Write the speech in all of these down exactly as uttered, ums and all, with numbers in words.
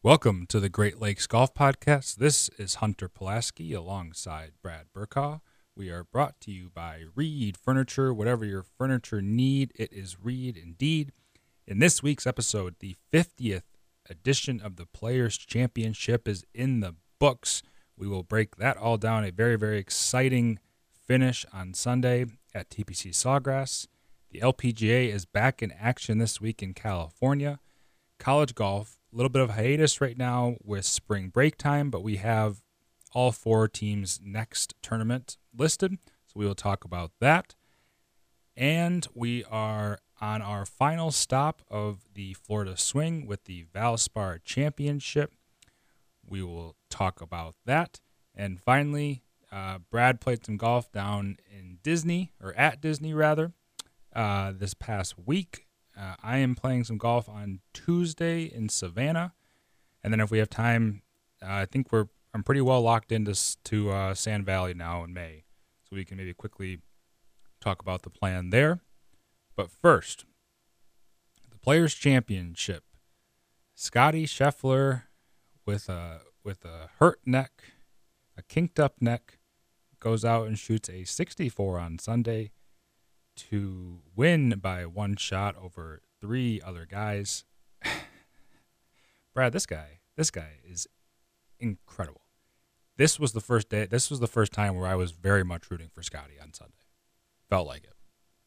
Welcome to the Great Lakes Golf Podcast. This is Hunter Pulaski alongside Brad Burkaw. We are brought to you by Reed Furniture. Whatever your furniture need, it is Reed indeed. In this week's episode, the fiftieth edition of the Players Championship is in the books. We will break that all down. A very, very exciting finish on Sunday at T P C Sawgrass. The L P G A is back in action this week in California. College golf, a little bit of hiatus right now with spring break time, but we have all four teams' next tournament listed, so we will talk about that. And we are on our final stop of the Florida Swing with the Valspar Championship. We will talk about that. And finally, uh, Brad played some golf down in Disney, or at Disney rather, uh, this past week. Uh, I am playing some golf on Tuesday in Savannah, and then if we have time, uh, I think we're I'm pretty well locked into to uh, Sand Valley now in May, so we can maybe quickly talk about the plan there. But first, the Players Championship. Scotty Scheffler with a with a hurt neck, a kinked up neck, goes out and shoots a sixty-four on Sunday to win by one shot over three other guys. Brad, this guy, this guy is incredible. This was the first day, this was the first time where I was very much rooting for Scotty on Sunday. Felt like it.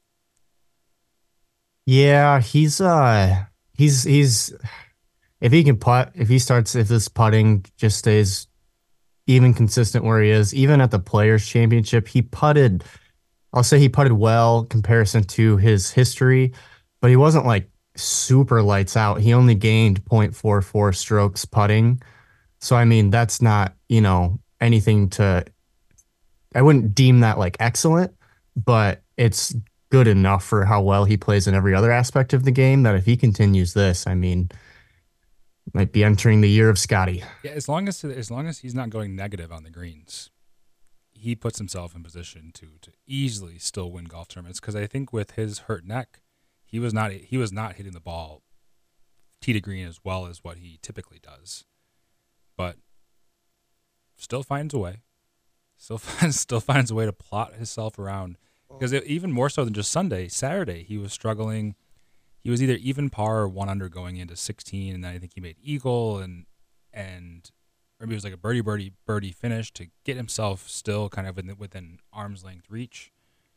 Yeah, he's uh he's he's if he can putt, if he starts if this putting just stays even consistent where he is, even at the Players Championship, he putted I'll say he putted well in comparison to his history, but he wasn't like super lights out. He only gained point four four strokes putting. So, I mean, that's not, you know, anything to, I wouldn't deem that like excellent, but it's good enough for how well he plays in every other aspect of the game that if he continues this, I mean, might be entering the year of Scotty. Yeah, as long as as long as he's not going negative on the greens, he puts himself in position to to easily still win golf tournaments, because I think with his hurt neck, he was not he was not hitting the ball tee to green as well as what he typically does, but still finds a way, still finds still finds a way to plot himself around. Because even more so than just Sunday, Saturday he was struggling. He was either even par or one under going into sixteen, and then I think he made eagle and and. Or maybe it was like a birdie, birdie, birdie finish to get himself still kind of within, within arm's length reach.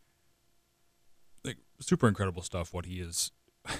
Like super incredible stuff. What he is,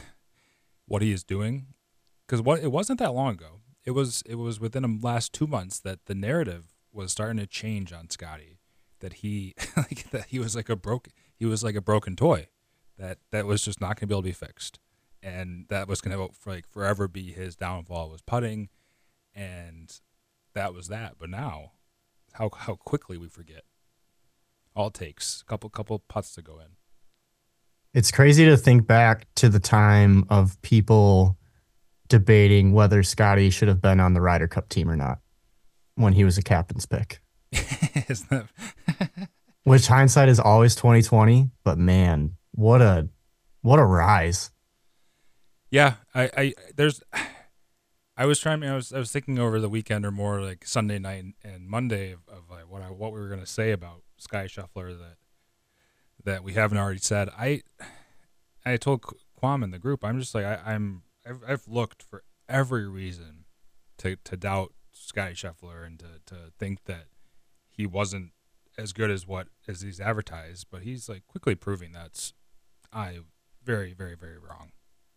what he is doing, because what it wasn't that long ago. It was it was within the last two months that the narrative was starting to change on Scotty. That he like that he was like a broke he was like a broken toy, that that was just not going to be able to be fixed, and that was going to like forever be his downfall was putting, and. That was that, but now, how how quickly we forget. All it takes a couple couple putts to go in. It's crazy to think back to the time of people debating whether Scotty should have been on the Ryder Cup team or not when he was a captain's pick. Isn't that? Which hindsight is always twenty twenty, but man, what a what a rise. Yeah, I, I there's I was trying I was I was thinking over the weekend or more like Sunday night and, and Monday of, of like what I what we were gonna say about Sky Scheffler that that we haven't already said. I I told Quam in the group, I'm just like I, I'm I've, I've looked for every reason to, to doubt Scotty Scheffler and to, to think that he wasn't as good as what as he's advertised, but he's like quickly proving that's I very very very wrong,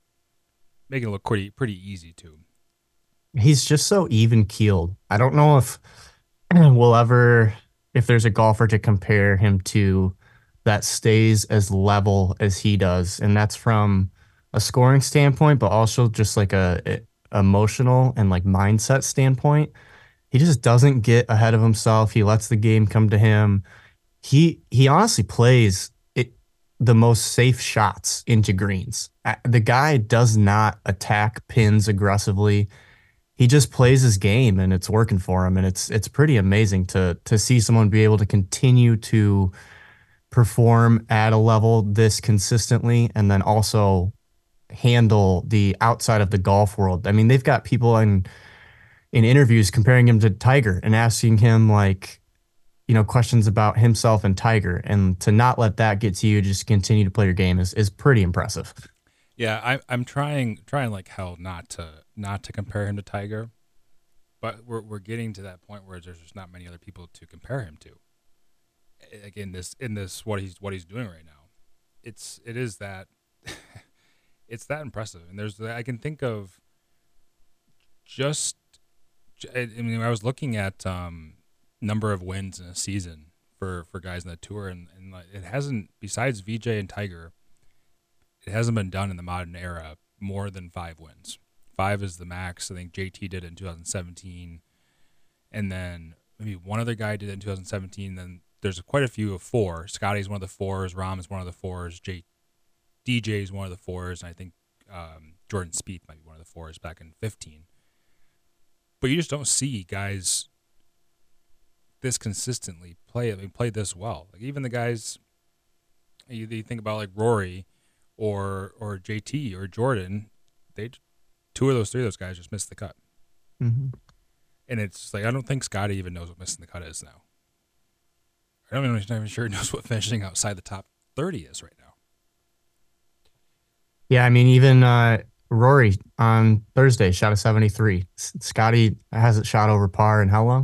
making it look pretty pretty easy too. He's just so even keeled. I don't know if we'll ever, if there's a golfer to compare him to that stays as level as he does. And that's from a scoring standpoint, but also just like a, a emotional and like mindset standpoint. He just doesn't get ahead of himself. He lets the game come to him. He he honestly plays it the most safe shots into greens. Uh, The guy does not attack pins aggressively. He just plays his game and it's working for him. And it's it's pretty amazing to to see someone be able to continue to perform at a level this consistently and then also handle the outside of the golf world. I mean, they've got people in in interviews comparing him to Tiger and asking him like, you know, questions about himself and Tiger, and to not let that get to you, just continue to play your game is is pretty impressive. Yeah, I, I'm trying trying like hell not to not to compare him to Tiger, but we're we're getting to that point where there's just not many other people to compare him to. Like in this in this what he's what he's doing right now, it's it is that it's that impressive. And there's I can think of just I mean I was looking at um, number of wins in a season for for guys in the tour, and and like, it hasn't besides V J and Tiger. It hasn't been done in the modern era more than five wins. Five is the max. I think J T did it in two thousand seventeen, and then maybe one other guy did it in two thousand seventeen. Then there's quite a few of four. Scotty's one of the fours. Rahm is one of the fours. J- D J is one of the fours, and I think um, Jordan Spieth might be one of the fours back in fifteen. But you just don't see guys this consistently play. I mean, play this well. Like even the guys you, you think about like Rory or or J T or Jordan, they two of those three of those guys just missed the cut. Mm-hmm. And it's like I don't think Scotty even knows what missing the cut is now. I don't even, I'm not even sure he knows what finishing outside the top thirty is right now. Yeah, I mean, even uh, Rory on Thursday shot a seventy-three. S- Scotty hasn't shot over par in how long?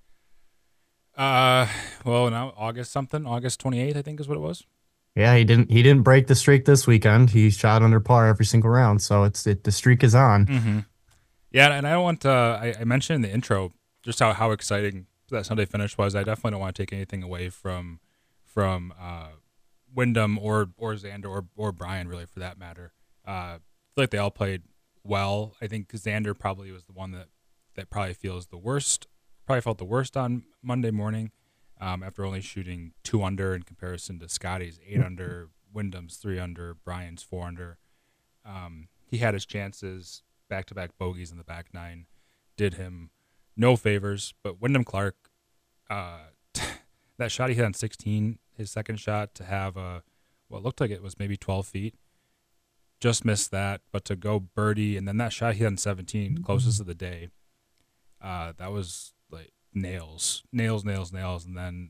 Uh, well, now August something, August twenty-eighth, I think is what it was. Yeah, he didn't. He didn't break the streak this weekend. He shot under par every single round, so it's it. The streak is on. Mm-hmm. Yeah, and I don't want to. I, I mentioned in the intro just how, how exciting that Sunday finish was. I definitely don't want to take anything away from from uh, Wyndham or or Xander or or Brian, really, for that matter. Uh, I feel like they all played well. I think Xander probably was the one that that probably feels the worst. Probably felt the worst on Monday morning. Um, after only shooting two under in comparison to Scotty's eight under, Wyndham's three under, Brian's four under. Um, he had his chances, back-to-back bogeys in the back nine, did him no favors. But Wyndham Clark, uh, that shot he hit on sixteen, his second shot to have a what looked like it was maybe twelve feet, just missed that. But to go birdie, and then that shot he hit on seventeen, closest of the day, uh, that was like nails, nails, nails, nails. And then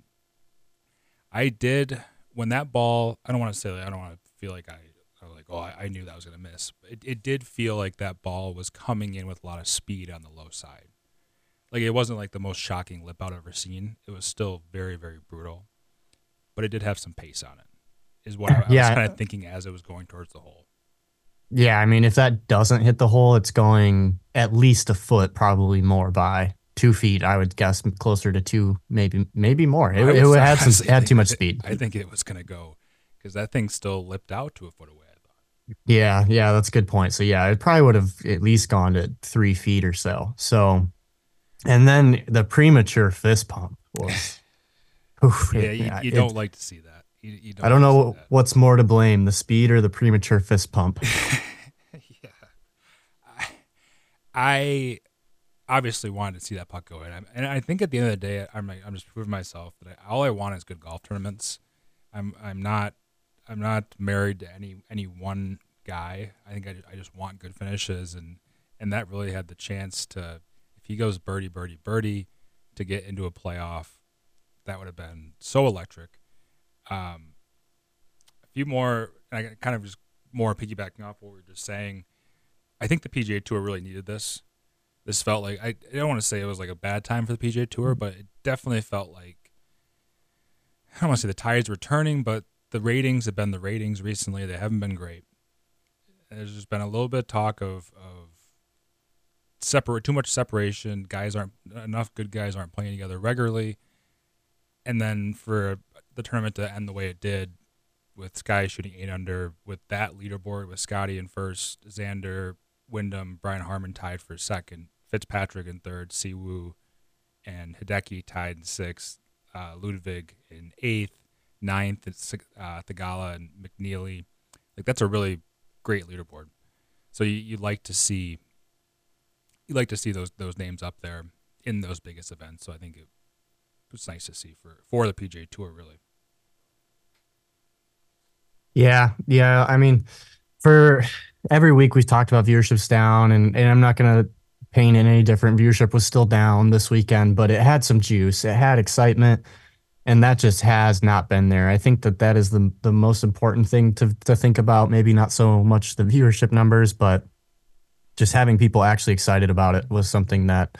I did, when that ball, I don't want to say, like, I don't want to feel like I, I was like, oh, I, I knew that was going to miss. It, it did feel like that ball was coming in with a lot of speed on the low side. Like it wasn't like the most shocking lip out I've ever seen. It was still very, very brutal, but it did have some pace on it, is what I, I Yeah. was kind of thinking as it was going towards the hole. Yeah, I mean, if that doesn't hit the hole, it's going at least a foot, probably more by two feet. I would guess closer to two, maybe maybe more. It, it would had some had too much speed. I think it was going to go because that thing still lipped out to a foot away. I thought. Yeah, yeah, that's a good point. So yeah, it probably would have at least gone to three feet or so. So, and then the premature fist pump was. Oof, yeah, it, you, yeah, you it, don't like to see that. You, you don't I don't like know what's more to blame, the speed or the premature fist pump. yeah, I, I obviously wanted to see that puck go in, and I think at the end of the day, I'm like, I'm just proving myself that I, all I want is good golf tournaments. I'm I'm not I'm not married to any any one guy. I think I, I just want good finishes, and and that really had the chance to, if he goes birdie birdie birdie, to get into a playoff, that would have been so electric. Um, a few more, and I kind of just more piggybacking off what we were just saying. I think the P G A Tour really needed this. This felt like, I, I don't want to say it was like a bad time for the P G A Tour, but it definitely felt like, I don't want to say the tides were turning, but the ratings have been the ratings recently. They haven't been great. There's just been a little bit of talk of of separate, too much separation. Guys aren't enough. Good guys aren't playing together regularly. And then for the tournament to end the way it did, with Sky shooting eight under, with that leaderboard, with Scotty in first, Xander, Wyndham, Brian Harman tied for second, Fitzpatrick in third, Siwoo and Hideki tied in sixth, uh, Ludwig in eighth, ninth, it's uh, Thigala and McNeely. Like that's a really great leaderboard. So you you like to see you like to see those those names up there in those biggest events. So I think it was nice to see for for the P G A Tour, really. Yeah, yeah. I mean, for every week we've talked about viewership's down, and, and I'm not going to paint it any different. Viewership was still down this weekend, but it had some juice. It had excitement, and that just has not been there. I think that that is the the most important thing to to think about. Maybe not so much the viewership numbers, but just having people actually excited about it was something that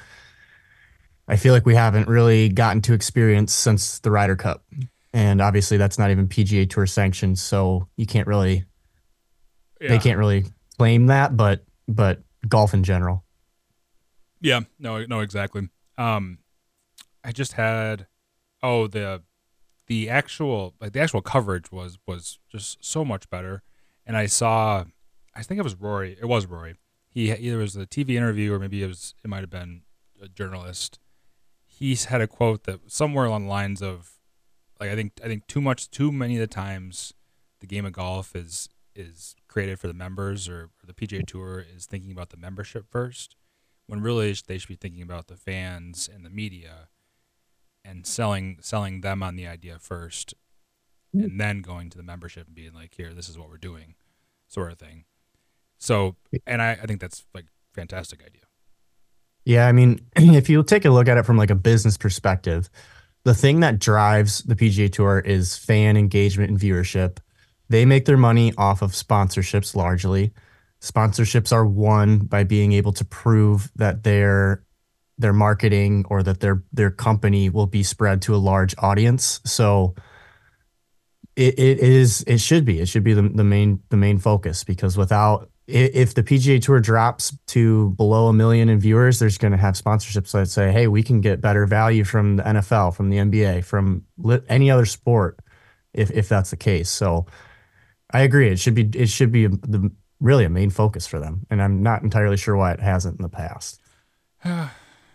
I feel like we haven't really gotten to experience since the Ryder Cup. And obviously that's not even P G A Tour sanctioned, so you can't really Yeah. they can't really claim that, but but golf in general. Yeah, no, no, exactly. Um, I just had, oh, the the actual like the actual coverage was was just so much better, and I saw, I think it was Rory. It was Rory. He either was a T V interview or maybe it was it might have been a journalist. He's had a quote that somewhere along the lines of, like I think I think too much too many of the times the game of golf is is created for the members, or, or the P G A Tour is thinking about the membership first, when really they should be thinking about the fans and the media and selling selling them on the idea first, and then going to the membership and being like, here, this is what we're doing, sort of thing. So, and I, I think that's like fantastic idea. Yeah, I mean, if you take a look at it from like a business perspective, the thing that drives the P G A Tour is fan engagement and viewership. They make their money off of sponsorships largely. Sponsorships are won by being able to prove that their their marketing or that their their company will be spread to a large audience. So it, it is it should be it should be the, the main the main focus, because without, if the P G A Tour drops to below a million in viewers, there's going to have sponsorships that say, hey, we can get better value from the N F L, from the N B A, from any other sport, if if that's the case. So I agree. It should be it should be the really a main focus for them, and I'm not entirely sure why it hasn't in the past. Can't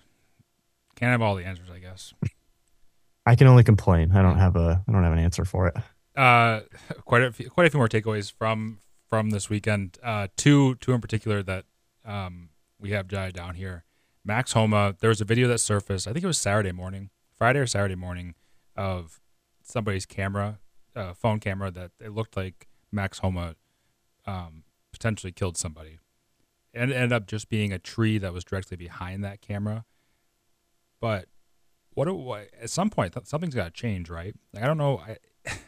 have all the answers, I guess. I can only complain. I don't have a I don't have an answer for it. Uh, quite a few, quite a few more takeaways from from this weekend. Uh, two two in particular that um we have jotted down here. Max Homa. There was a video that surfaced. I think it was Saturday morning, Friday or Saturday morning, of somebody's camera, uh, phone camera, that it looked like Max Homa um, potentially killed somebody, and it ended up just being a tree that was directly behind that camera. But what, do, what at some point th- something's got to change, right? Like, I don't know. I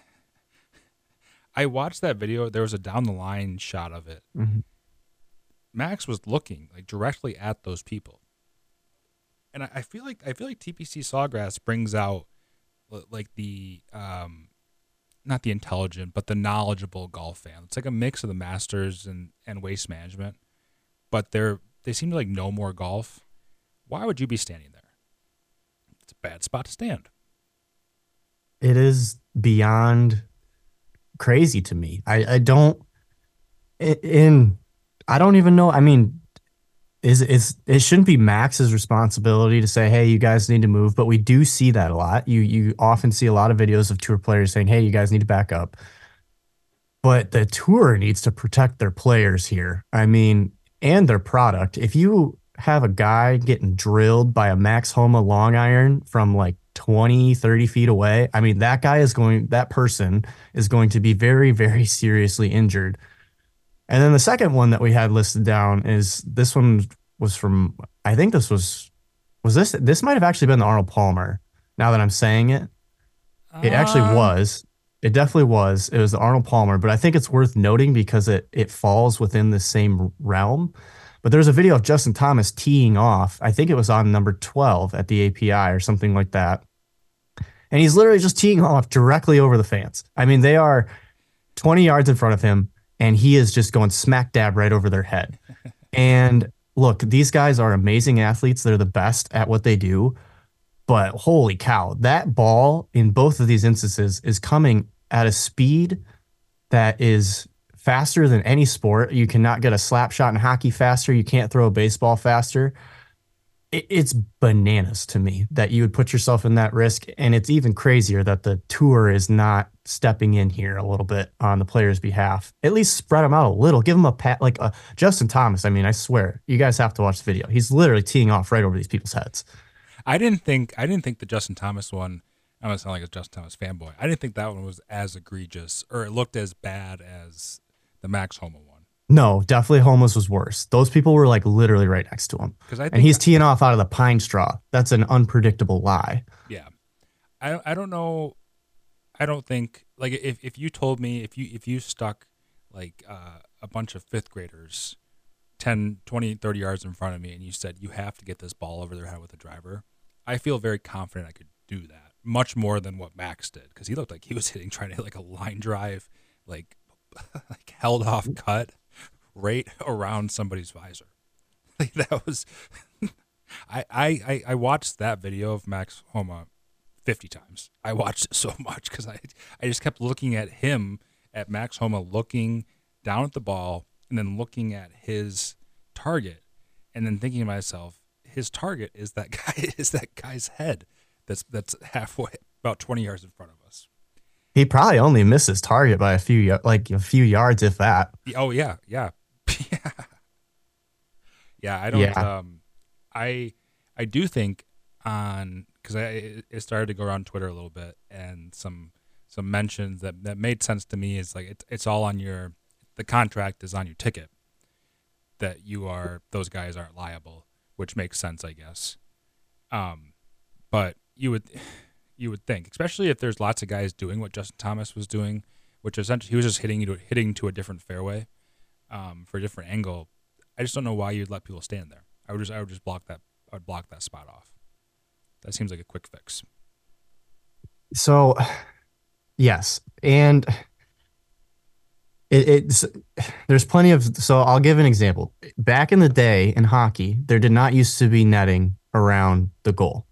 I watched that video. There was a down the line shot of it. Mm-hmm. Max was looking like directly at those people, and I, I feel like I feel like T P C Sawgrass brings out like the um, not the intelligent, but the knowledgeable golf fan. It's like a mix of the Masters and, and Waste Management, but they're they seem to like know more golf. Why would you be standing there? It's a bad spot to stand. It is beyond crazy to me. I, I don't in I don't even know. I mean, is is it shouldn't be Max's responsibility to say, hey, you guys need to move, but we do see that a lot. You you often see a lot of videos of tour players saying, hey, you guys need to back up. But the tour needs to protect their players here. I mean, and their product. If you have a guy getting drilled by a Max Homa long iron from like twenty, thirty feet away, I mean, that guy is going, that person is going to be very, very seriously injured. And then the second one that we had listed down is this one was from, I think this was, was this, this might have actually been the Arnold Palmer. Now that I'm saying it, it actually Um, was. It definitely was. It was the Arnold Palmer, but I think it's worth noting because it it falls within the same realm. But there's a video of Justin Thomas teeing off. I think it was on number twelve at the A P I or something like that. And he's literally just teeing off directly over the fans. I mean, they are twenty yards in front of him, and he is just going smack dab right over their head. And look, these guys are amazing athletes. They're the best at what they do. But holy cow, that ball in both of these instances is coming at a speed that is faster than any sport. You cannot get a slap shot in hockey faster. You can't throw a baseball faster. It, it's bananas to me that you would put yourself in that risk. And it's even crazier that the tour is not stepping in here a little bit on the player's behalf. At least spread them out a little. Give them a pat, like a Justin Thomas. I mean, I swear, you guys have to watch the video. He's literally teeing off right over these people's heads. I didn't think I didn't think the Justin Thomas one. I'm gonna sound like a Justin Thomas fanboy. I didn't think that one was as egregious, or it looked as bad as the Max Homa one. No, definitely Homeless was worse. Those people were like literally right next to him. Because I And think, he's teeing off out of the pine straw. That's an unpredictable lie. yeah, I I don't know. I don't think like if if you told me if you if you stuck like uh, a bunch of fifth graders ten, twenty, thirty yards in front of me and you said you have to get this ball over their head with a driver, I feel very confident I could do that. Much more than what Max did because he looked like he was hitting trying to hit like a line drive, like like held off cut right around somebody's visor. Like that was I, I, I I watched that video of Max Homa fifty times. I watched it so much because I, I just kept looking at him, at Max Homa, looking down at the ball and then looking at his target and then thinking to myself, his target is that guy is that guy's head that's that's halfway, about twenty yards in front of us. He probably only missed his target by a few, like a few yards, if that. Oh, yeah, yeah. yeah. Yeah, I don't, Yeah. um, I, I do think on, because I it started to go around Twitter a little bit, and some some mentions that, that made sense to me is like it's it's all on your the contract is on your ticket that you are those guys aren't liable, which makes sense, I guess. Um, but you would you would think, especially if there's lots of guys doing what Justin Thomas was doing, which essentially he was just hitting to hitting to a different fairway, um, for a different angle. I just don't know why you'd let people stand there. I would just I would just block that I would block that spot off. That seems like a quick fix. So, yes. And it, it's there's plenty of so I'll give an example. Back in the day in hockey, there did not used to be netting around the goal.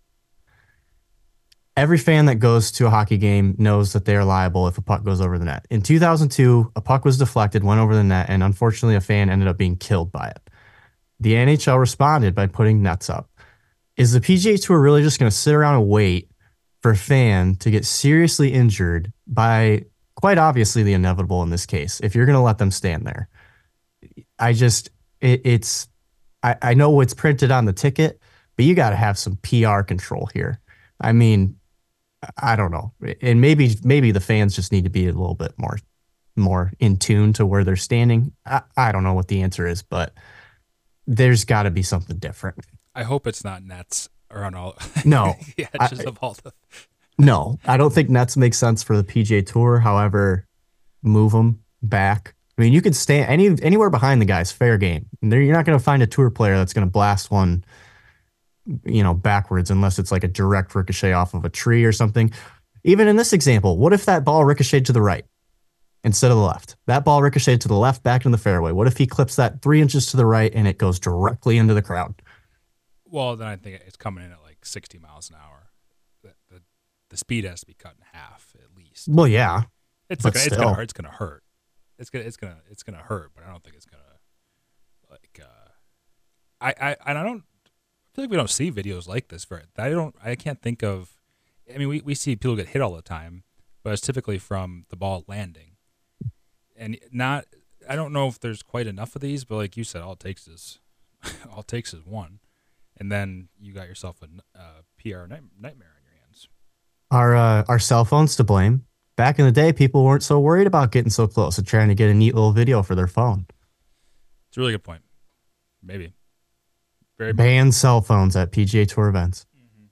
Every fan that goes to a hockey game knows that they are liable if a puck goes over the net. In two thousand two, a puck was deflected, went over the net, and unfortunately a fan ended up being killed by it. The N H L responded by putting nets up. Is the P G A Tour really just going to sit around and wait for a fan to get seriously injured by quite obviously the inevitable in this case, if you're going to let them stand there? I just, it, it's, I, I know what's printed on the ticket, but you got to have some P R control here. I mean, I don't know. And maybe, maybe the fans just need to be a little bit more, more in tune to where they're standing. I, I don't know what the answer is, but there's got to be something different. I hope it's not nets around all. No, yeah, just I, of all the. no, I don't think nets make sense for the P G A Tour. However, move them back. I mean, you could stand any anywhere behind the guys, fair game. And there, you're not going to find a tour player that's going to blast one, you know, backwards unless it's like a direct ricochet off of a tree or something. Even in this example, what if that ball ricocheted to the right instead of the left? That ball ricocheted to the left back in the fairway. What if he clips that three inches to the right and it goes directly into the crowd? Well, then I think it's coming in at like sixty miles an hour. The the, the speed has to be cut in half at least. Well, yeah, it's but gonna, it's still. gonna hurt. It's gonna hurt. It's gonna it's gonna it's gonna hurt. But I don't think it's gonna like. Uh, I I and I don't I feel like we don't see videos like this. For I don't I can't think of. I mean, we, we see people get hit all the time, but it's typically from the ball landing, and not. I don't know if there's quite enough of these, but like you said, all it takes is all it takes is one. And then you got yourself a uh, P R night- nightmare on your hands. Are uh, our cell phones to blame? Back in the day, people weren't so worried about getting so close and trying to get a neat little video for their phone. It's a really good point. Maybe. Very Ban cell phones at P G A Tour events. Mm-hmm.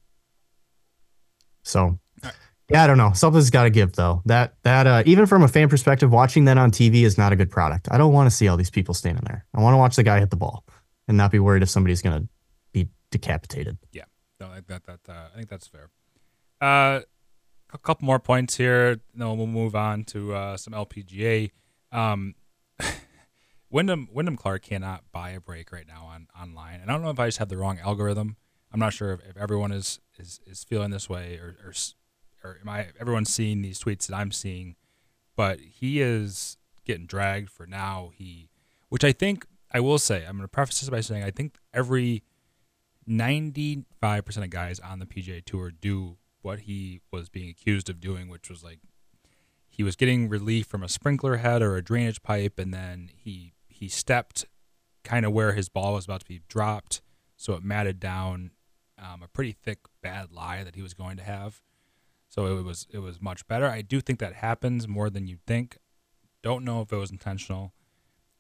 So, right. Yeah, I don't know. Something's got to give, though. That that uh, even from a fan perspective, watching that on T V is not a good product. I don't want to see all these people standing there. I want to watch the guy hit the ball and not be worried if somebody's going to be decapitated. Yeah, no, I think that that uh, I think that's fair. Uh, a couple more points here. Then we'll move on to uh, some L P G A. Um, Wyndham Wyndham Clark cannot buy a break right now on online, and I don't know if I just have the wrong algorithm. I'm not sure if, if everyone is, is, is feeling this way, or, or or am I everyone's seeing these tweets that I'm seeing, but he is getting dragged for now. He, which I think I will say, I'm going to preface this by saying I think every ninety-five percent of guys on the P G A Tour do what he was being accused of doing, which was like he was getting relief from a sprinkler head or a drainage pipe, and then he he stepped kind of where his ball was about to be dropped, so it matted down um, a pretty thick bad lie that he was going to have. So it was it was much better. I do think that happens more than you'd think. Don't know if it was intentional.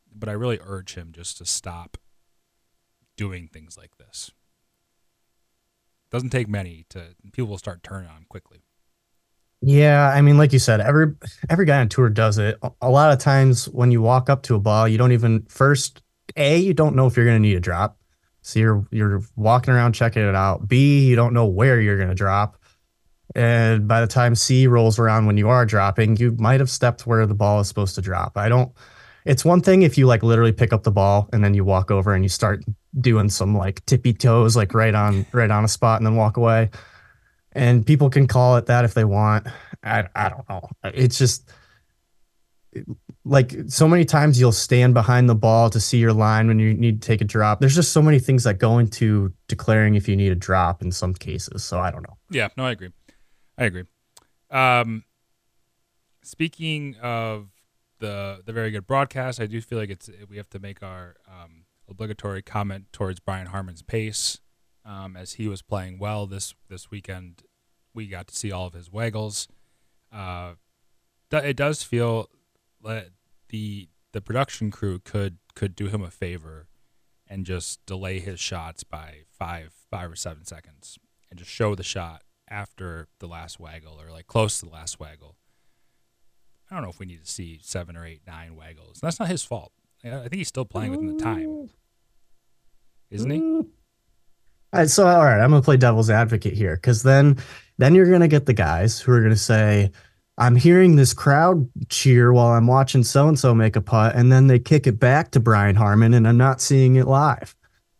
but I really urge him just to stop doing things like this. Doesn't take many to people will start turning on him quickly. Yeah, I mean, like you said, every every guy on tour does it. A a lot of times when you walk up to a ball, you don't even first A, you don't know if you're gonna need a drop. So you're you're walking around checking it out. B, you don't know where you're gonna drop. And by the time C rolls around when you are dropping, you might have stepped where the ball is supposed to drop. I don't it's one thing if you like literally pick up the ball and then you walk over and you start doing some like tippy toes, like right on right on a spot and then walk away. And people can call it that if they want. I I don't know. It's just like so many times you'll stand behind the ball to see your line when you need to take a drop. There's just so many things that go into declaring if you need a drop in some cases. So I don't know. Yeah, no, I agree. I agree. Um, speaking of the the very good broadcast, I do feel like it's we have to make our um, obligatory comment towards Brian Harman's pace. Um, as he was playing well this this weekend, we got to see all of his waggles. Uh, it does feel that the the production crew could could do him a favor and just delay his shots by five five or seven seconds and just show the shot after the last waggle or like close to the last waggle. I don't know if we need to see seven or eight, nine waggles. That's not his fault. I think he's still playing within the time, isn't he? All right, so all right, I'm gonna play devil's advocate here because then, then you're gonna get the guys who are gonna say, "I'm hearing this crowd cheer while I'm watching so and so make a putt," and then they kick it back to Brian Harman, and I'm not seeing it live.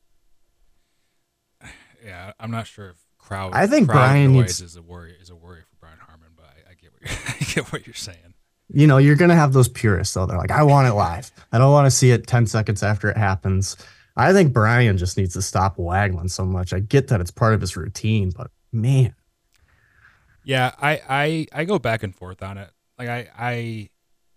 Yeah, I'm not sure if crowd. I think crowd Brian noise needs is a worry is a worry for Brian Harman, but I, I get what you're, I get what you're saying. You know, you're gonna have those purists though. They're like, "I want it live. I don't want to see it ten seconds after it happens." I think Brian just needs to stop waggling so much. I get that it's part of his routine, but man. Yeah, I, I, I go back and forth on it. Like I, I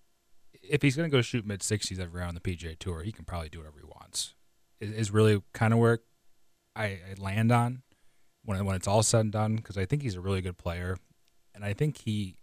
if he's gonna go shoot mid sixties every round on the P G A Tour, he can probably do whatever he wants. Is, is really kind of where I, I land on when when it's all said and done because I think he's a really good player, and I think he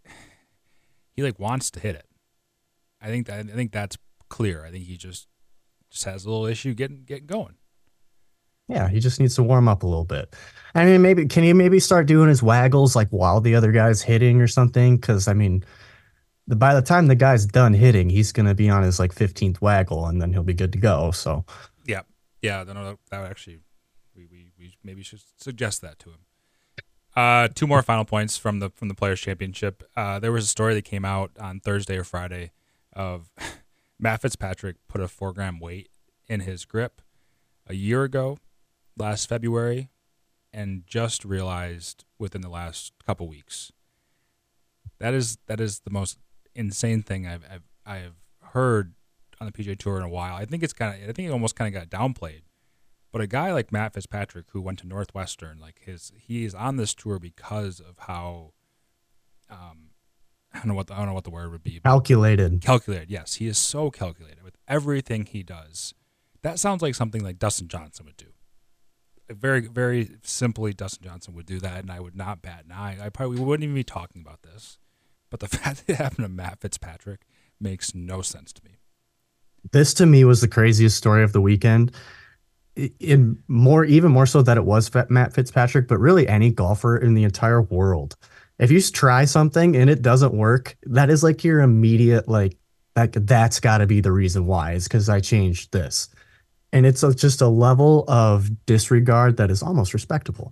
he like wants to hit it. I think that I think that's clear. I think he just just has a little issue getting getting going. Yeah, he just needs to warm up a little bit. I mean, maybe can he maybe start doing his waggles like while the other guy's hitting or something? Because I mean, the, by the time the guy's done hitting, he's gonna be on his like fifteenth waggle, and then he'll be good to go. So yeah, yeah, no, that would actually we, we we maybe should suggest that to him. Uh, two more final points from the from the Players Championship. Uh, there was a story that came out on Thursday or Friday of Matt Fitzpatrick put a four gram weight in his grip a year ago, last February, and just realized within the last couple weeks. That is that is the most insane thing I've I've, I've heard on the P G A Tour in a while. I think it's kind of I think it almost kind of got downplayed. But a guy like Matt Fitzpatrick, who went to Northwestern, like his he is on this tour because of how um, I don't know what the, I don't know what the word would be. calculated. Calculated, yes. He is so calculated with everything he does. That sounds like something like Dustin Johnson would do. Very, very simply, Dustin Johnson would do that, and I would not bat an eye. I probably wouldn't even be talking about this. But the fact that it happened to Matt Fitzpatrick makes no sense to me. This to me was the craziest story of the weekend. In more, even more so that it was Matt Fitzpatrick, but really any golfer in the entire world. If you try something and it doesn't work, that is like your immediate, like, like that's got to be the reason why, is because I changed this. And it's a, just a level of disregard that is almost respectable.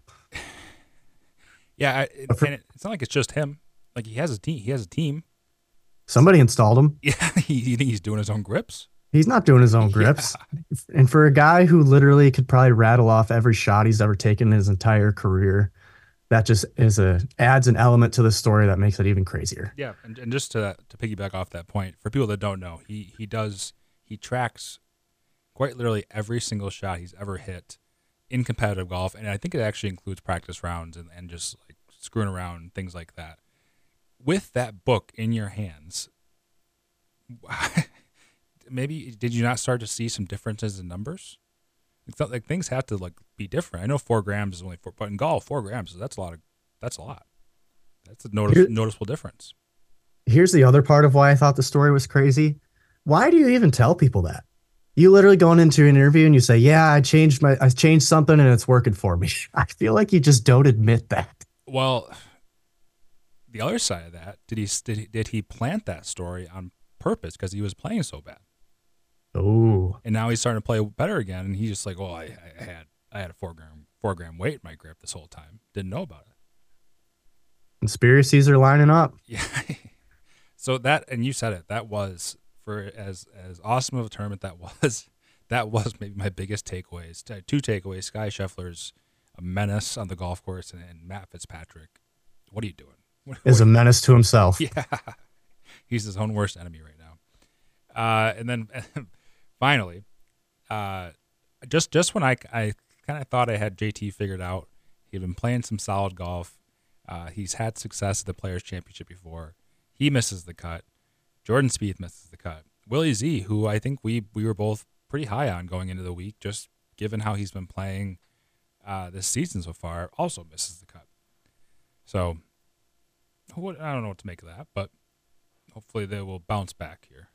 Yeah, it, and it, it's not like it's just him. Like he has a team. He has a team. Somebody installed him. Yeah, you think he's doing his own grips? He's not doing his own grips. Yeah. And for a guy who literally could probably rattle off every shot he's ever taken in his entire career, that just is a adds an element to the story that makes it even crazier. Yeah, and, and just to to piggyback off that point, for people that don't know, he he does he tracks quite literally every single shot he's ever hit in competitive golf, and I think it actually includes practice rounds and, and just like screwing around and things like that. With that book in your hands, maybe did you not start to see some differences in numbers? It's not like things have to like be different. I know four grams is only four, but in golf, four grams that's a lot of that's a lot. That's a notice, Here, noticeable difference. Here's the other part of why I thought the story was crazy. Why do you even tell people that? You literally going into an interview and you say, "Yeah, I changed my, I changed something and it's working for me." I feel like you just don't admit that. Well, the other side of that, did he did he, did he plant that story on purpose because he was playing so bad, Oh, and now he's starting to play better again, and he's just like, "Oh, I, I had I had a four gram four gram weight in my grip this whole time, didn't know about it." conspiracies are lining up. Yeah. So that, and you said it, that was, for as as awesome of a tournament that was, that was maybe my biggest takeaways. Two takeaways: Sky Scheffler's a menace on the golf course, and, and Matt Fitzpatrick, what are you doing? What, Is what, a menace to himself. yeah, he's his own worst enemy right now. Uh, and then finally, uh, just just when I I kind of thought I had J T figured out, he'd been playing some solid golf. Uh, he's had success at the Players Championship before. He misses the cut. Jordan Spieth misses the cut. Willie Z, who I think we we were both pretty high on going into the week, just given how he's been playing uh, this season so far, also misses the cut. So what, I don't know what to make of that, but hopefully they will bounce back here.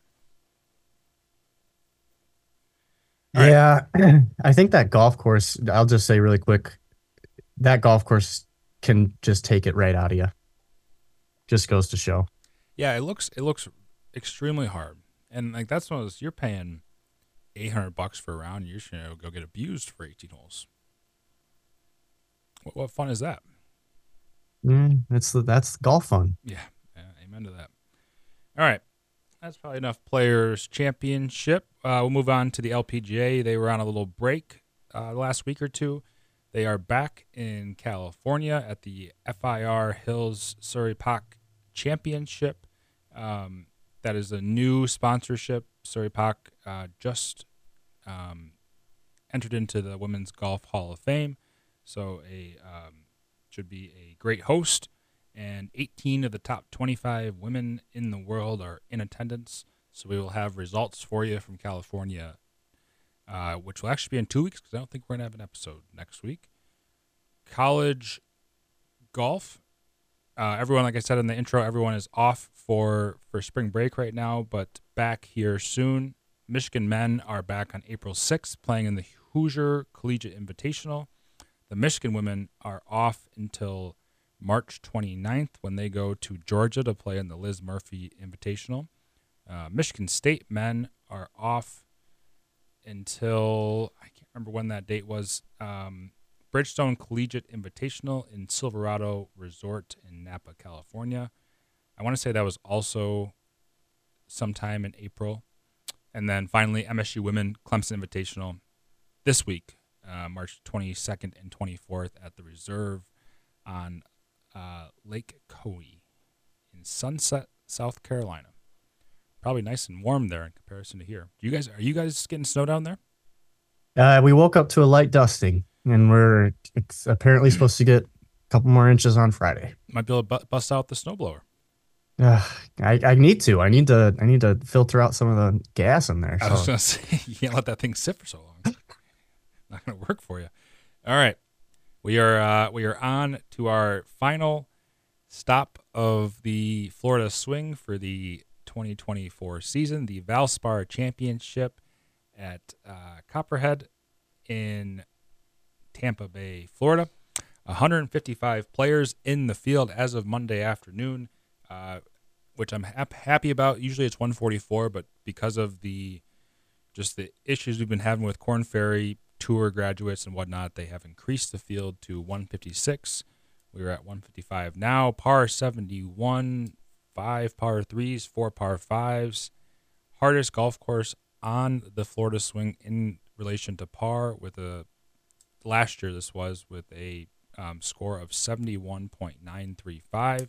All Yeah, right. I think that golf course, I'll just say really quick, that golf course can just take it right out of you. Just goes to show. Yeah, it looks it looks extremely hard, and like that's one of those, you're paying eight hundred bucks for a round. You're just gonna go get abused for eighteen holes. What, what fun is that? Mm, it's that's golf fun. Yeah, yeah, amen to that. All right, that's probably enough Players Championship. Uh, we'll move on to the L P G A. They were on a little break uh, last week or two. They are back in California at the F I R Hills Surrey Park Championship. Um, that is a new sponsorship. Surrey Park uh, just um, entered into the Women's Golf Hall of Fame, so a um, should be a great host. And eighteen of the top twenty-five women in the world are in attendance. So we will have results for you from California, uh, which will actually be in two weeks because I don't think we're going to have an episode next week. College golf. Uh, everyone, like I said in the intro, everyone is off for, for spring break right now, but back here soon. Michigan men are back on April sixth playing in the Hoosier Collegiate Invitational. The Michigan women are off until March twenty-ninth when they go to Georgia to play in the Liz Murphy Invitational. Uh, Michigan State men are off until, I can't remember when that date was, um, Bridgestone Collegiate Invitational in Silverado Resort in Napa, California. I want to say that was also sometime in April. And then finally, M S U Women Clemson Invitational this week, uh, March twenty-second and twenty-fourth at the Reserve on uh, Lake Coe in Sunset, South Carolina. Probably nice and warm there in comparison to here. Do you guys are you guys getting snow down there? Uh, we woke up to a light dusting, and we're it's apparently supposed to get a couple more inches on Friday. Might be able to bu- bust out the snowblower. Uh, I I need to. I need to. I need to filter out some of the gas in there. I so. was gonna say you can't let that thing sit for so long. Not gonna work for you. All right, we are uh, we are on to our final stop of the Florida Swing for the twenty twenty-four season, the Valspar Championship at uh, Copperhead in Tampa Bay, Florida. one hundred fifty-five players in the field as of Monday afternoon, uh, which I'm hap- happy about. Usually it's one forty-four, but because of the just the issues we've been having with Korn Ferry Tour graduates and whatnot, they have increased the field to one fifty-six. We are at one fifty-five now. Par seventy-one, five par threes, four par fives. Hardest golf course on the Florida Swing in relation to par, with a last year this was with a um, score of seventy-one point nine three five,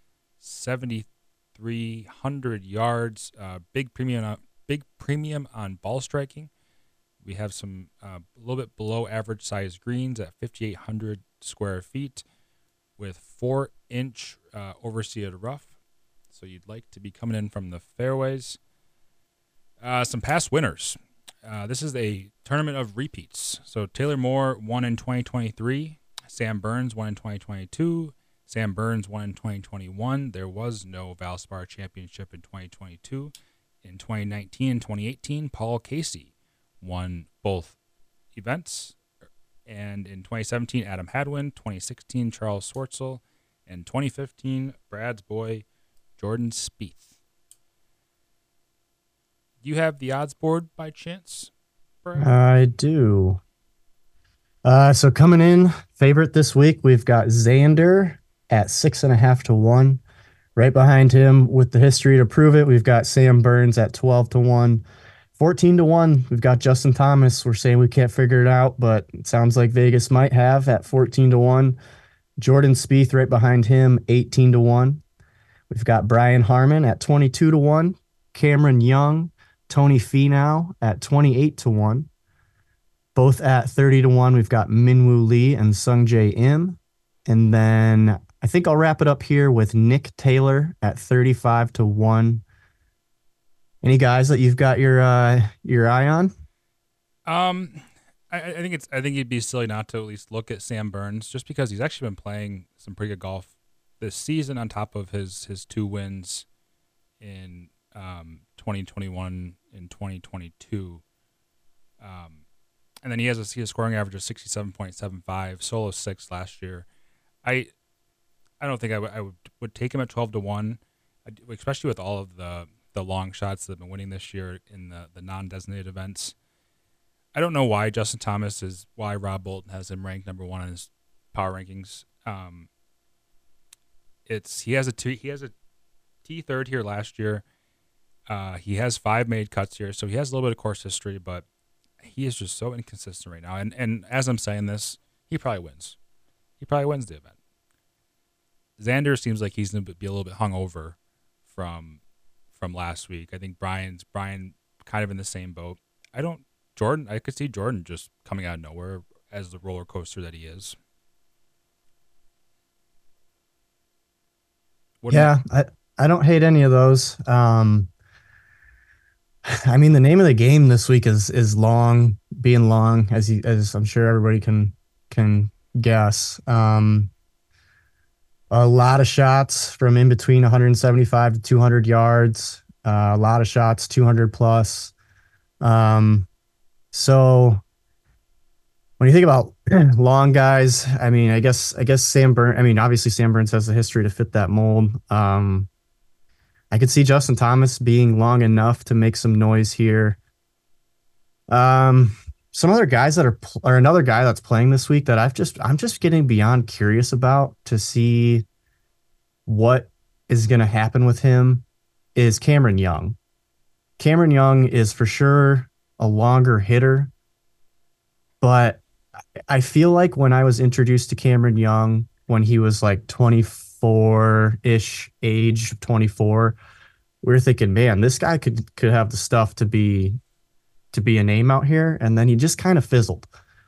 seventy-three hundred yards, uh, big premium on, big premium on ball striking. We have some uh, a little bit below average size greens at fifty-eight hundred square feet with four inch uh, overseeded rough. So you'd like to be coming in from the fairways. Uh, some past winners. Uh, this is a tournament of repeats. So Taylor Moore won in twenty twenty-three. Sam Burns won in twenty twenty-two. Sam Burns won in twenty twenty-one. There was no Valspar Championship in twenty twenty-two. In twenty nineteen and twenty eighteen, Paul Casey won both events. And in twenty seventeen, Adam Hadwin, twenty sixteen, Charles Schwartzel, and twenty fifteen, Brad's boy, Jordan Spieth. Do you have the odds board by chance, Brad? I do. Uh, so coming in favorite this week, we've got Xander at six and a half to one. Right behind him with the history to prove it, we've got Sam Burns at twelve to one. fourteen to one, we've got Justin Thomas. We're saying we can't figure it out, but it sounds like Vegas might have at fourteen to one. Jordan Spieth right behind him, eighteen to one. We've got Brian Harman at twenty-two to one. Cameron Young, Tony Finau at twenty-eight to one. Both at thirty to one, we've got Minwoo Lee and Sungjae Im. And then I think I'll wrap it up here with Nick Taylor at thirty-five to one. Any guys that you've got your uh, your eye on? Um, I, I think it's I think it'd be silly not to at least look at Sam Burns, just because he's actually been playing some pretty good golf this season, on top of his his two wins in um, twenty twenty-one and twenty twenty-two. Um, and then he has a, he has a scoring average of sixty-seven point seven five, solo six last year. I I don't think I would I would, would take him at twelve to one, especially with all of the the long shots that have been winning this year in the, the non-designated events. I don't know why Justin Thomas is, why Rob Bolton has him ranked number one in his power rankings. Um, it's he has a two, he has a T third here last year. Uh, he has five made cuts here, so he has a little bit of course history, but he is just so inconsistent right now. And and as I'm saying this, he probably wins. He probably wins the event. Xander seems like he's going to be a little bit hungover from from last week. I think Brian's Brian kind of in the same boat. I don't Jordan. I could see Jordan just coming out of nowhere as the roller coaster that he is. What yeah, I I don't hate any of those. Um, I mean, the name of the game this week is is long, being long, as you, as I'm sure everybody can can guess. Um, a lot of shots from in between one seventy-five to two hundred yards. Uh, a lot of shots, two hundred plus. Um, so when you think about long guys, I mean, I guess I guess Sam Burns. I mean, obviously Sam Burns has the history to fit that mold. Um, I could see Justin Thomas being long enough to make some noise here. Um, some other guys that are, or another guy that's playing this week that I've just, I'm just getting beyond curious about to see what is going to happen with him is Cameron Young. Cameron Young is for sure a longer hitter, but I feel like when I was introduced to Cameron Young, when he was like twenty-four-ish, age twenty-four, we were thinking, man, this guy could could have the stuff to be to be a name out here, and then he just kind of fizzled.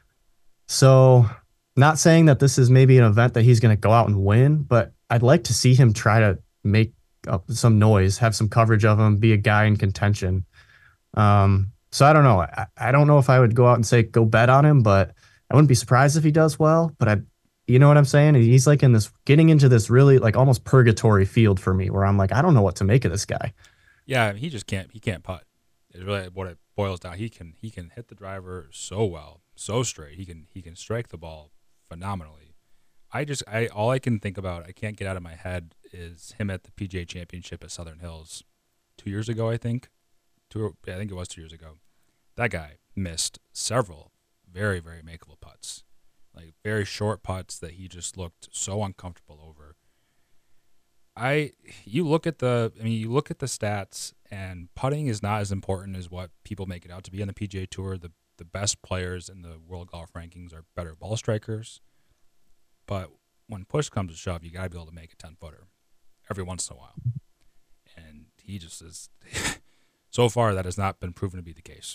So, not saying that this is maybe an event that he's going to go out and win, but I'd like to see him try to make up some noise, have some coverage of him, be a guy in contention. Um, so I don't know. I, I don't know if I would go out and say go bet on him, but I wouldn't be surprised if he does well. But I, you know what I'm saying? He's like in this, getting into this really like almost purgatory field for me, where I'm like, I don't know what to make of this guy. Yeah, he just can't. He can't putt. It's really what it boils down. He can he can hit the driver so well, so straight. He can he can strike the ball phenomenally. I just I all I can think about, I can't get out of my head, is him at the P G A Championship at Southern Hills two years ago. I think, two I think it was two years ago. That guy missed several very very makeable putts, like very short putts that he just looked so uncomfortable over. I you look at the I mean you look at the stats, and putting is not as important as what people make it out to be on the P G A Tour. The the best players in the world golf rankings are better ball strikers. But when push comes to shove, you got to be able to make a ten-footer every once in a while. And he just is – so far, that has not been proven to be the case.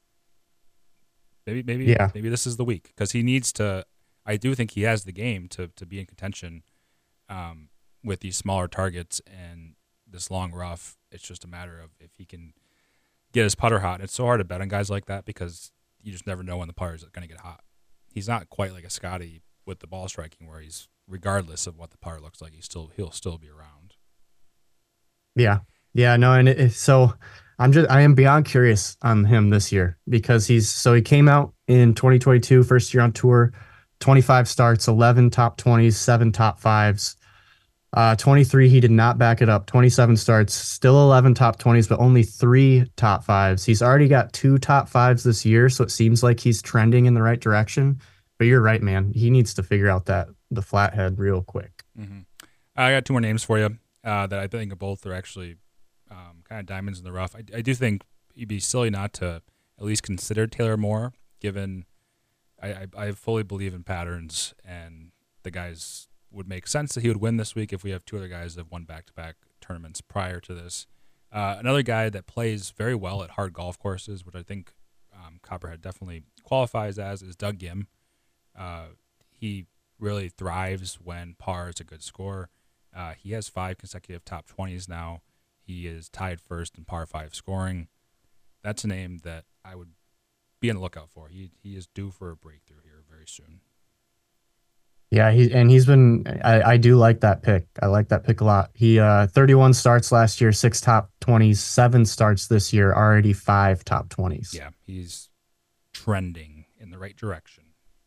Maybe maybe, yeah. maybe this is the week, because he needs to – I do think he has the game to, to be in contention um, with these smaller targets and this long rough. It's just a matter of if he can get his putter hot. And it's so hard to bet on guys like that because you just never know when the putter is going to get hot. He's not quite like a Scotty with the ball striking, where he's, regardless of what the putter looks like, he's still he'll still be around. Yeah, yeah, no, and it, so I'm just I am beyond curious on him this year because he's so he came out in twenty twenty-two, first year on tour, twenty-five starts, eleven top twenties, seven top fives. Uh, twenty-three, he did not back it up. twenty-seven starts, still eleven top twenties, but only three top fives. He's already got two top fives this year, so it seems like he's trending in the right direction. But you're right, man. He needs to figure out that the flathead real quick. Mm-hmm. I got two more names for you uh, that I think both are actually um, kind of diamonds in the rough. I, I do think you'd be silly not to at least consider Taylor Moore, given I, I, I fully believe in patterns, and the guys would make sense that he would win this week if we have two other guys that have won back-to-back tournaments prior to this. Uh, another guy that plays very well at hard golf courses, which I think um, Copperhead definitely qualifies as, is Doug Gim. Uh, he really thrives when par is a good score. Uh, he has five consecutive top twenties now. He is tied first in par five scoring. That's a name that I would be on the lookout for. He he is due for a breakthrough here very soon. Yeah, he and he's been. I, I do like that pick. I like that pick a lot. He uh, thirty-one starts last year, six top twenties, seven starts this year, already five top twenties. Yeah, he's trending in the right direction.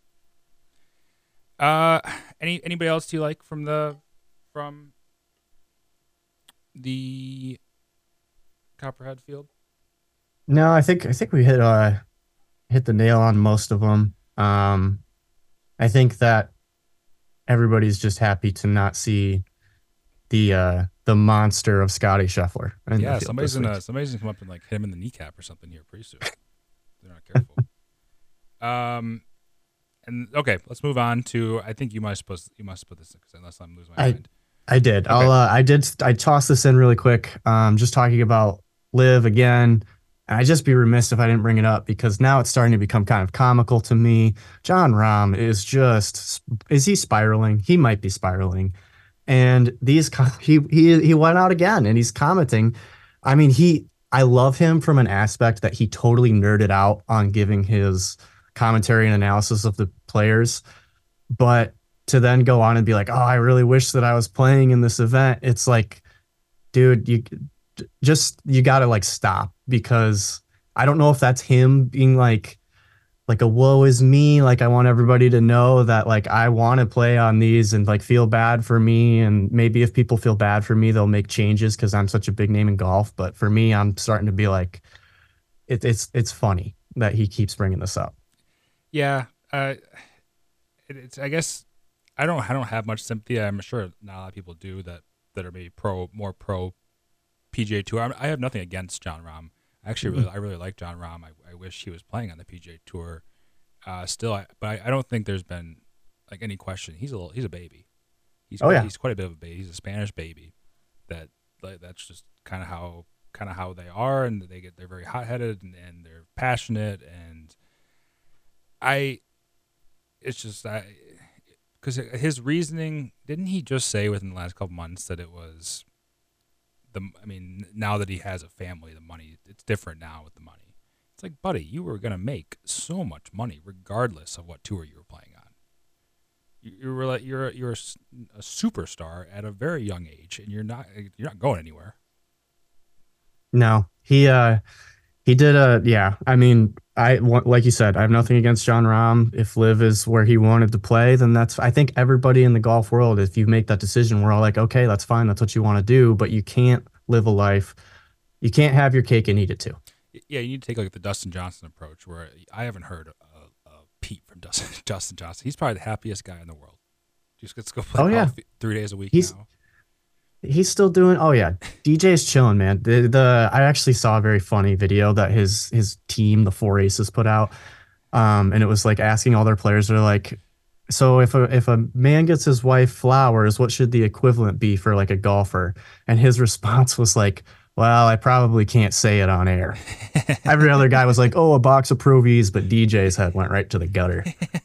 Uh, any anybody else do you like from the from the Copperhead field? No, I think I think we hit uh hit the nail on most of them. Um, I think that everybody's just happy to not see the uh the monster of Scotty Scheffler. Yeah, somebody's gonna somebody's gonna come up and like hit him in the kneecap or something here pretty soon. They're not careful. um, and okay, let's move on to. I think you might supposed you must put this in, unless I'm losing my I, mind. I did. Okay. I'll uh, I did. I tossed this in really quick. Um, just talking about Liv again. And I'd just be remiss if I didn't bring it up because now it's starting to become kind of comical to me. Jon Rahm is just, is he spiraling? He might be spiraling. And these, he, he, he went out again and he's commenting. I mean, he, I love him from an aspect that he totally nerded out on giving his commentary and analysis of the players. But to then go on and be like, oh, I really wish that I was playing in this event. It's like, dude, you just, you got to like stop. Because I don't know if that's him being like, like a woe is me. Like I want everybody to know that like I want to play on these and like feel bad for me. And maybe if people feel bad for me, they'll make changes because I'm such a big name in golf. But for me, I'm starting to be like, it, it's it's funny that he keeps bringing this up. Yeah, uh, it, it's I guess I don't I don't have much sympathy. I'm sure not a lot of people do that that are maybe pro more pro P G A Tour. I, I have nothing against Jon Rahm. Actually, really, I really like Jon Rahm. I, I wish he was playing on the P G A Tour. Uh, still, I, but I, I don't think there's been like any question. He's a little, he's a baby. He's oh quite, yeah, he's quite a bit of a baby. He's a Spanish baby. That like, that's just kind of how kind of how they are, and they get they're very hot headed and, and they're passionate. And I, it's just I, because his reasoning, didn't he just say within the last couple months that it was. The, I mean, now that he has a family, the money, it's different now with the money. It's like, buddy, you were going to make so much money regardless of what tour you were playing on. You, you were like, you're, you're a superstar at a very young age, and you're not, you're not going anywhere. No, he, uh, he did a, yeah. I mean, I, like you said, I have nothing against Jon Rahm. If Liv is where he wanted to play, then that's, I think everybody in the golf world, if you make that decision, we're all like, okay, that's fine. That's what you want to do, but you can't live a life. You can't have your cake and eat it too. Yeah. You need to take like the Dustin Johnson approach where I haven't heard a, a peep from Dustin, Dustin Johnson. He's probably the happiest guy in the world. Just gets to go play oh, yeah. three days a week he's, now. He's still doing. Oh yeah, D J's chilling, man. The the I actually saw a very funny video that his his team, the Four Aces, put out, um, and it was like asking all their players. They're like, so if a if a man gets his wife flowers, what should the equivalent be for like a golfer? And his response was like, well, I probably can't say it on air. Every other guy was like, oh, a box of Pro Vs, but D J's head went right to the gutter.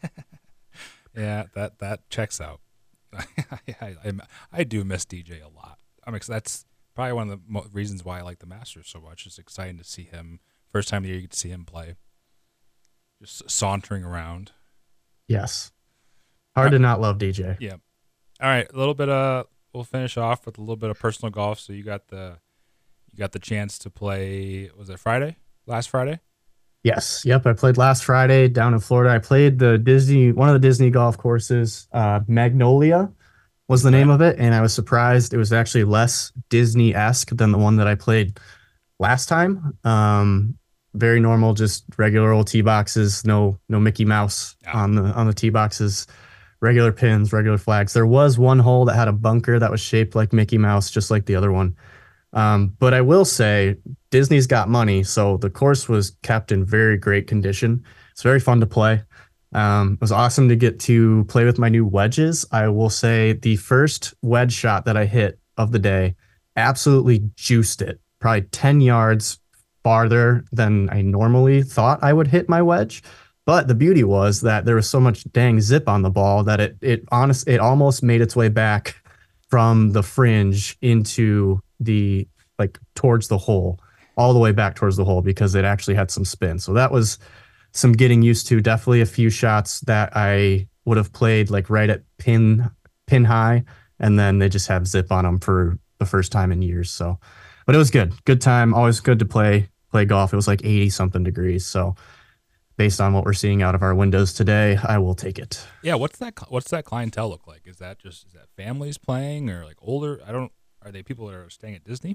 Yeah, that that checks out. I, I, I do miss D J a lot. I mean, that's probably one of the mo- reasons why I like the Masters so much. It's exciting to see him. First time of the year you get to see him play. Just sauntering around. Yes. Hard uh, to not love D J. Yeah. All right, a little bit of, we'll finish off with a little bit of personal golf. So you got the, You got the chance to play. Was it Friday? Last Friday? Yes. Yep. I played last Friday down in Florida. I played the Disney, one of the Disney golf courses. Uh, Magnolia was the Okay. name of it. And I was surprised it was actually less Disney esque than the one that I played last time. Um, very normal, just regular old tee boxes. No, no Mickey Mouse Yeah. on the, on the tee boxes, regular pins, regular flags. There was one hole that had a bunker that was shaped like Mickey Mouse, just like the other one. Um, but I will say Disney's got money, so the course was kept in very great condition. It's very fun to play. Um, it was awesome to get to play with my new wedges. I will say the first wedge shot that I hit of the day absolutely juiced it, probably ten yards farther than I normally thought I would hit my wedge. But the beauty was that there was so much dang zip on the ball that it it honest it almost made its way back from the fringe into the like towards the hole, all the way back towards the hole because it actually had some spin. So that was some getting used to. Definitely a few shots that I would have played like right at pin pin high, and then they just have zip on them for the first time in years. So, but it was good, good time. Always good to play play golf. It was like eighty something degrees. So based on what we're seeing out of our windows today, I will take it. Yeah. What's that? What's that clientele look like? Is that just is that families playing or like older? I don't. Are they people that are staying at Disney?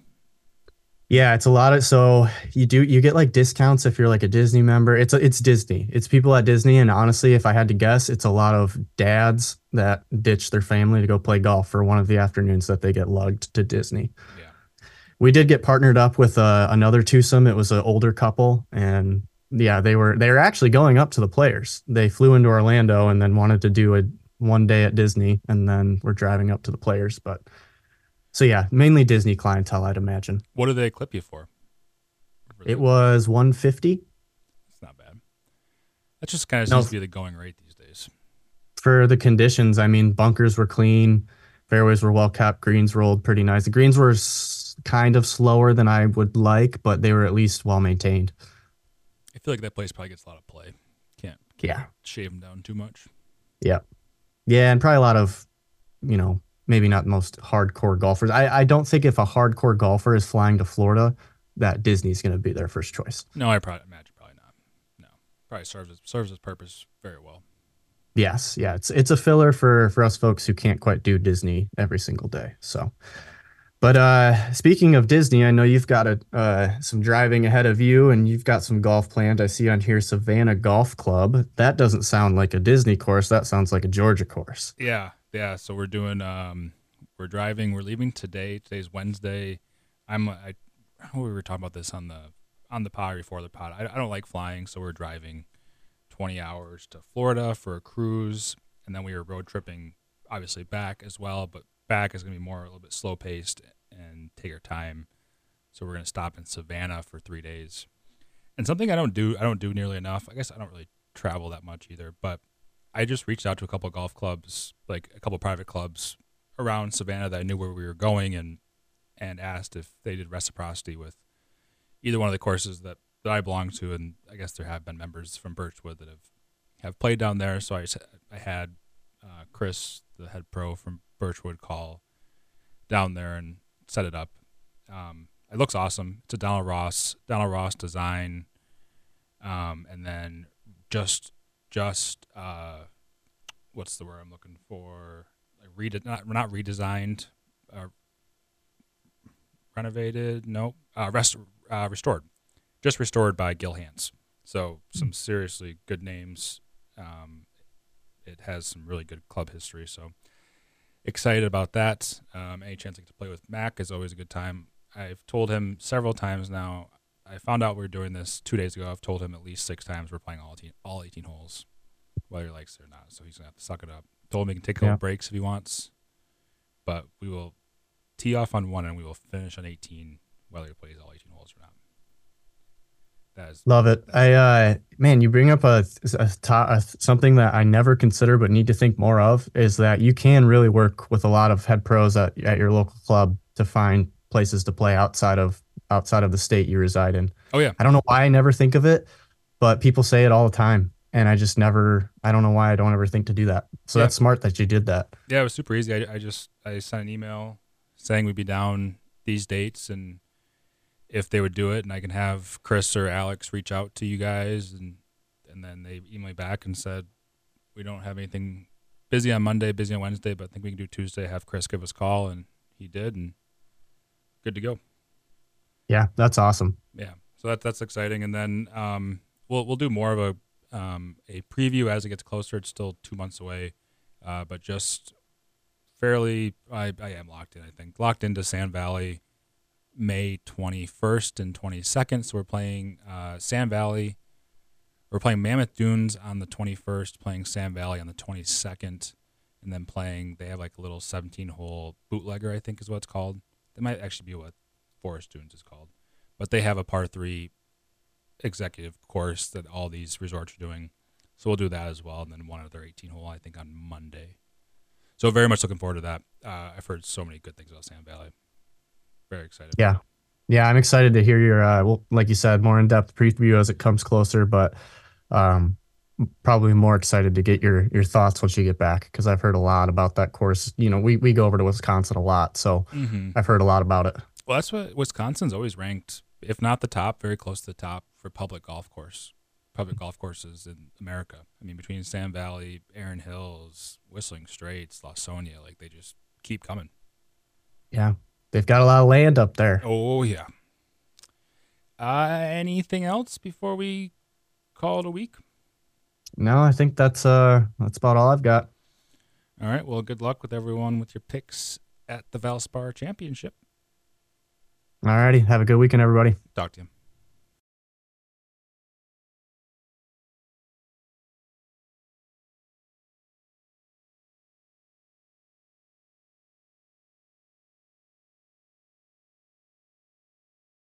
Yeah, it's a lot of so you do you get like discounts if you're like a Disney member. It's it's Disney. It's people at Disney, and honestly, if I had to guess, it's a lot of dads that ditch their family to go play golf for one of the afternoons that they get lugged to Disney. Yeah. We did get partnered up with uh, another twosome. It was an older couple, and yeah, they were they were actually going up to the Players. They flew into Orlando and then wanted to do a one day at Disney, and then we're driving up to the Players, but. So yeah, mainly Disney clientele, I'd imagine. What do they clip you for? It was one fifty. It's not bad. That just kind of No. seems to be the going rate these days. For the conditions, I mean, bunkers were clean, fairways were well kept, greens rolled pretty nice. The greens were s- kind of slower than I would like, but they were at least well maintained. I feel like that place probably gets a lot of play. Can't, can't Yeah. shave them down too much. Yeah. Yeah, and probably a lot of, you know, maybe not most hardcore golfers. I, I don't think if a hardcore golfer is flying to Florida, that Disney's going to be their first choice. No, I probably imagine probably not. No, probably serves its, serves its purpose very well. Yes, yeah, it's it's a filler for for us folks who can't quite do Disney every single day. So, but uh, speaking of Disney, I know you've got a uh, some driving ahead of you, and you've got some golf planned. I see on here Savannah Golf Club. That doesn't sound like a Disney course. That sounds like a Georgia course. Yeah, yeah. So we're doing. Um, we're driving. We're leaving today. Today's Wednesday. I'm. I. I know we were talking about this on the on the pod before the pod. I, I don't like flying, so we're driving twenty hours to Florida for a cruise, and then we were road tripping, obviously back as well. But back is going to be more a little bit slow paced and take our time. So we're going to stop in Savannah for three days. And something I don't do, I don't do nearly enough. I guess I don't really travel that much either. But I just reached out to a couple of golf clubs, like a couple of private clubs around Savannah that I knew where we were going, and and asked if they did reciprocity with either one of the courses that, that I belong to. And I guess there have been members from Birchwood that have, have played down there. So I, I had uh, Chris, the head pro from Birchwood, call down there and set it up. Um, it looks awesome. It's a Donald Ross, Donald Ross design. Um, and then just, just, uh, what's the word I'm looking for? Like rede- not, not redesigned, uh, renovated, no, uh, rest, uh, restored, just restored by Gil Hanse. So some seriously good names. Um, it has some really good club history. So excited about that. Um, any chance I get to play with Mac is always a good time. I've told him several times now. I found out we were doing this two days ago. I've told him at least six times we're playing all eighteen, all eighteen holes, whether he likes it or not. So he's gonna have to suck it up. Told him he can take a couple Yeah. breaks if he wants, but we will tee off on one and we will finish on eighteen, whether he plays all eighteen holes or not. That is Love it. I uh man, you bring up a, a, to- a something that I never consider but need to think more of is that you can really work with a lot of head pros at, at your local club to find places to play outside of outside of the state you reside in. Oh yeah, I don't know why I never think of it, but people say it all the time, and I just never I don't know why I don't ever think to do that. So Yeah. that's smart that you did that. yeah. It was super easy. I, I just I sent an email saying we'd be down these dates, and if they would do it, and I can have Chris or Alex reach out to you guys, and and then they emailed me back and said we don't have anything busy on Monday, busy on Wednesday, but I think we can do Tuesday. Have Chris give us a call, and he did, and good to go. Yeah, that's awesome. Yeah, so that that's exciting, and then um, we'll we'll do more of a um, a preview as it gets closer. It's still two months away, uh, but just fairly, I I am locked in. I think locked into Sand Valley, May twenty-first and twenty-second. So we're playing uh, Sand Valley. We're playing Mammoth Dunes on the twenty-first, playing Sand Valley on the twenty-second, and then playing. They have like a little seventeen-hole bootlegger, I think is what it's called. That might actually be what Forest Dunes is called, but they have a par three executive course that all these resorts are doing, so we'll do that as well, and then one other eighteen hole I think on Monday. So very much looking forward to that. Uh, I've heard so many good things about Sand Valley. Very excited. Yeah, yeah, I'm excited to hear your uh, well, like you said, more in depth preview as it comes closer, but um, probably more excited to get your your thoughts once you get back because I've heard a lot about that course. You know, we we go over to Wisconsin a lot, so Mm-hmm. I've heard a lot about it. Well, that's what Wisconsin's always ranked, if not the top, very close to the top for public golf course, public golf courses in America. I mean, between Sand Valley, Erin Hills, Whistling Straits, Lawsonia, like they just keep coming. Yeah, they've got a lot of land up there. Oh yeah. Uh, anything else before we call it a week? No, I think that's uh that's about all I've got. All right. Well, good luck with everyone with your picks at the Valspar Championship. All righty, have a good weekend, everybody. Talk to you.